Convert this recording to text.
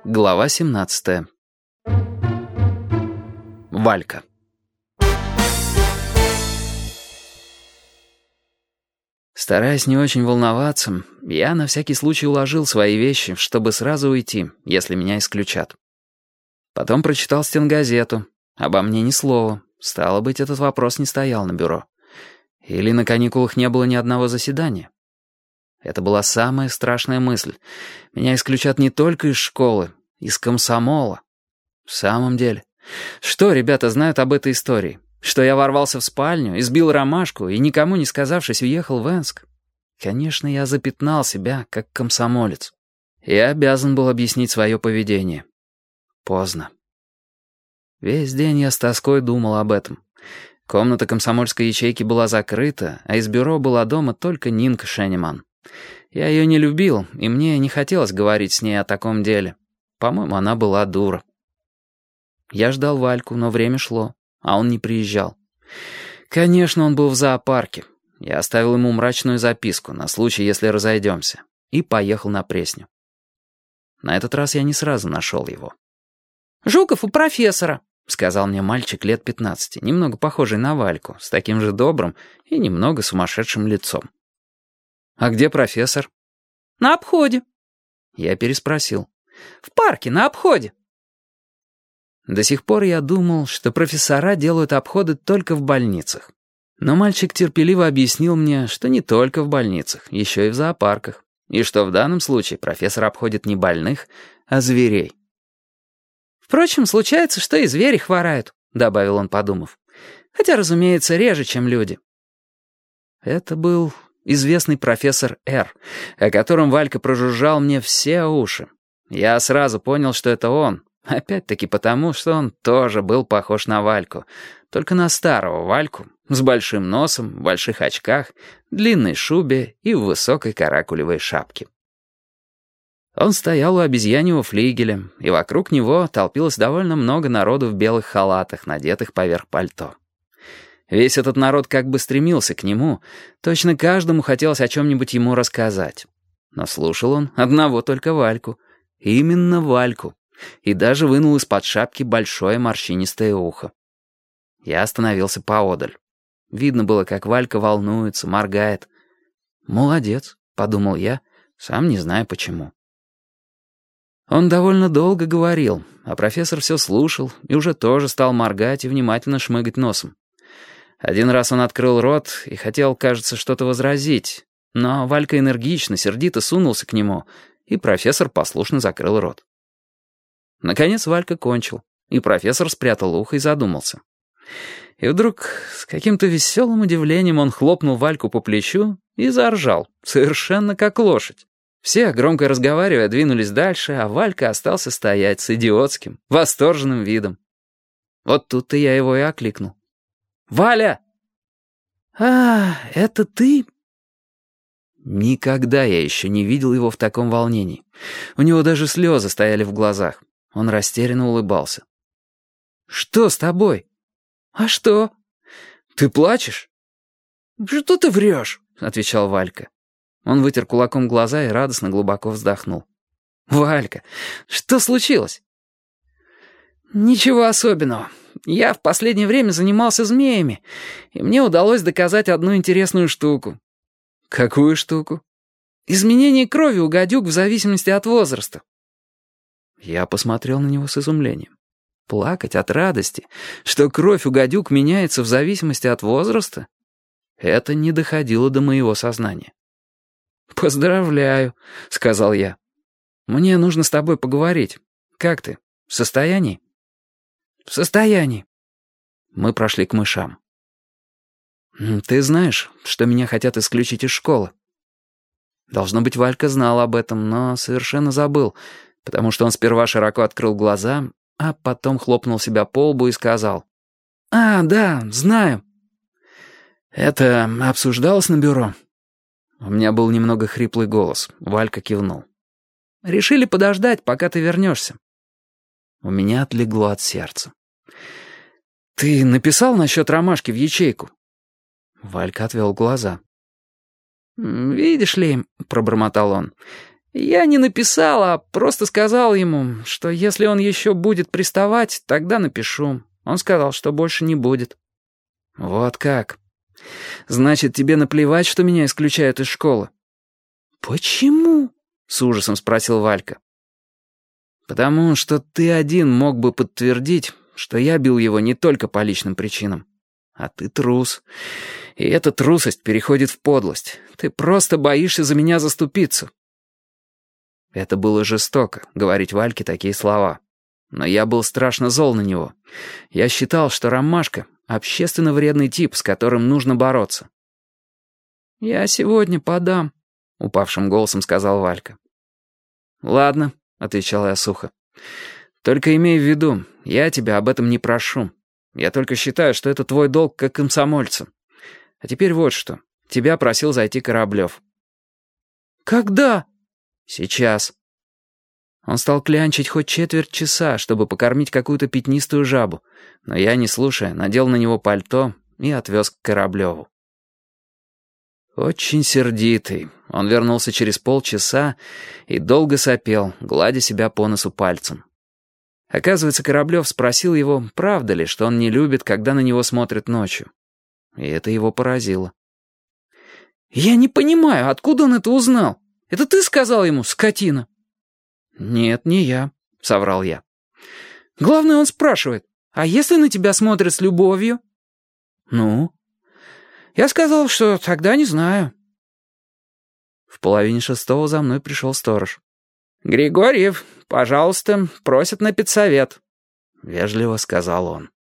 Глава 17. Валька. Стараясь не очень волноваться, я на всякий случай уложил свои вещи, чтобы сразу уйти, если меня исключат. Потом прочитал стенгазету. Обо мне ни слова. Стало быть, этот вопрос не стоял на бюро. Или на каникулах не было ни одного заседания. Это была самая страшная мысль. Меня исключат не только из школы, из комсомола. В самом деле, что ребята знают об этой истории? Что я ворвался в спальню, избил ромашку и, никому не сказавшись, уехал в Энск? Конечно, я запятнал себя, как комсомолец. Я обязан был объяснить свое поведение. Поздно. Весь день я с тоской думал об этом. Комната комсомольской ячейки была закрыта, а из бюро была дома только Нинка Шенеман. Я ее не любил, и мне не хотелось говорить с ней о таком деле. По-моему, она была дура. Я ждал Вальку, но время шло, а он не приезжал. Конечно, он был в зоопарке. Я оставил ему мрачную записку на случай, если разойдемся, и поехал на Пресню. На этот раз я не сразу нашел его. «Жуков у профессора», — сказал мне мальчик лет 15, немного похожий на Вальку, с таким же добрым и немного сумасшедшим лицом. «А где профессор?» «На обходе». Я переспросил. «В парке, на обходе». До сих пор я думал, что профессора делают обходы только в больницах. Но мальчик терпеливо объяснил мне, что не только в больницах, еще и в зоопарках, и что в данном случае профессор обходит не больных, а зверей. «Впрочем, случается, что и звери хворают», — добавил он, подумав. «Хотя, разумеется, реже, чем люди». Это был известный профессор Р., о котором Валька прожужжал мне все уши. Я сразу понял, что это он, опять-таки потому, что он тоже был похож на Вальку, только на старого Вальку, с большим носом, в больших очках, длинной шубе и в высокой каракулевой шапке. Он стоял у обезьяньего флигеля, и вокруг него толпилось довольно много народу в белых халатах, надетых поверх пальто. Весь этот народ как бы стремился к нему, точно каждому хотелось о чем-нибудь ему рассказать. Но слушал он одного только Вальку, именно Вальку, и даже вынул из-под шапки большое морщинистое ухо. Я остановился поодаль. Видно было, как Валька волнуется, моргает. «Молодец», — подумал я, сам не знаю почему. Он довольно долго говорил, а профессор все слушал и уже тоже стал моргать и внимательно шмыгать носом. Один раз он открыл рот и хотел, кажется, что-то возразить, но Валька энергично, сердито сунулся к нему, и профессор послушно закрыл рот. Наконец Валька кончил, и профессор спрятал ухо и задумался. И вдруг с каким-то веселым удивлением он хлопнул Вальку по плечу и заржал, совершенно как лошадь. Все, громко разговаривая, двинулись дальше, а Валька остался стоять с идиотским, восторженным видом. Вот тут-то я его и окликнул. «Валя!» «А, это ты?» Никогда я еще не видел его в таком волнении. У него даже слезы стояли в глазах. Он растерянно улыбался. «Что с тобой?» «А что?» «Ты плачешь?» «Что ты врешь?» — отвечал Валька. Он вытер кулаком глаза и радостно глубоко вздохнул. «Валька, что случилось?» «Ничего особенного. Я в последнее время занимался змеями, и мне удалось доказать одну интересную штуку». «Какую штуку?» «Изменение крови у гадюк в зависимости от возраста». Я посмотрел на него с изумлением. Плакать от радости, что кровь у гадюк меняется в зависимости от возраста? Это не доходило до моего сознания. «Поздравляю», — сказал я. «Мне нужно с тобой поговорить. Как ты? В состоянии?» «В состоянии». Мы прошли к мышам. «Ты знаешь, что меня хотят исключить из школы?» Должно быть, Валька знал об этом, но совершенно забыл, потому что он сперва широко открыл глаза, а потом хлопнул себя по лбу и сказал: «А, да, знаю». «Это обсуждалось на бюро?» У меня был немного хриплый голос. Валька кивнул. «Решили подождать, пока ты вернешься». У меня отлегло от сердца. «Ты написал насчет ромашки в ячейку?» Валька отвел глаза. «Видишь ли», — пробормотал он, Я не написал, а просто сказал ему, что если он еще будет приставать, тогда напишу. Он сказал, что больше не будет». «Вот как? Значит, тебе наплевать, что меня исключают из школы?» «Почему?» — с ужасом спросил Валька. «Потому что ты один мог бы подтвердить, что я бил его не только по личным причинам. А ты трус. И эта трусость переходит в подлость. Ты просто боишься за меня заступиться». Это было жестоко, говорить Вальке такие слова. Но я был страшно зол на него. Я считал, что Ромашка — общественно вредный тип, с которым нужно бороться. «Я сегодня подам», — упавшим голосом сказал Валька. «Ладно», — отвечал я сухо. «Только имей в виду, я тебя об этом не прошу. Я только считаю, что это твой долг как комсомольца. А теперь вот что. Тебя просил зайти Кораблев». «Когда?» «Сейчас». Он стал клянчить хоть четверть часа, чтобы покормить какую-то пятнистую жабу, но я, не слушая, надел на него пальто и отвез к Кораблеву. Очень сердитый, он вернулся через полчаса и долго сопел, гладя себя по носу пальцем. Оказывается, Кораблев спросил его, правда ли, что он не любит, когда на него смотрят ночью. И это его поразило. «Я не понимаю, откуда он это узнал? Это ты сказал ему, скотина?» «Нет, не я», — соврал я. «Главное, он спрашивает, а если на тебя смотрят с любовью?» «Ну?» «Я сказал, что тогда не знаю». В 5:30 за мной пришел сторож. «Григорьев, пожалуйста, просят на педсовет», — вежливо сказал он.